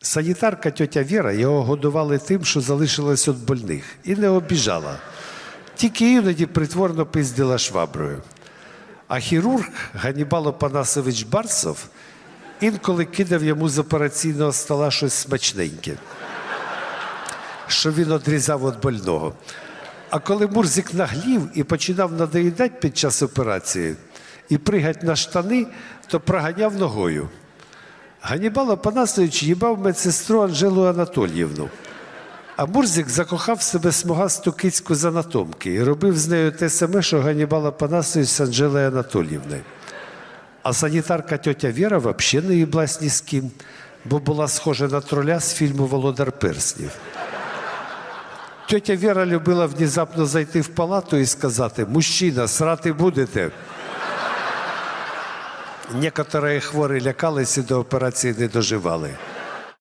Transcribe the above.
Санітарка тьотя Віра його годували тим, що залишилось від больних, і не обіжала. Тільки іноді притворно пиздила шваброю. А хірург Ганнібал Опанасович Барсов інколи кидав йому з операційного стола щось смачненьке, що він одрізав від больного. А коли Мурзик наглів і починав надоїдати під час операції і пригати на штани, то проганяв ногою. Ганнібал Опанасович їбав медсестру Анжелу Анатоліївну. А Мурзик закохав в себе смугасту кицьку з анатомки і робив з нею те саме, що Ганнібал Опанасович з Анжелою Анатоліївною. А санітарка тьотя Віра взагалі не їблась ні з ким, бо була схожа на троля з фільму «Володар перснів». Тьотя Віра любила внезапно зайти в палату і сказати: «Мужчина, срати будете?» Некоторі хворі лякались і до операції не доживали.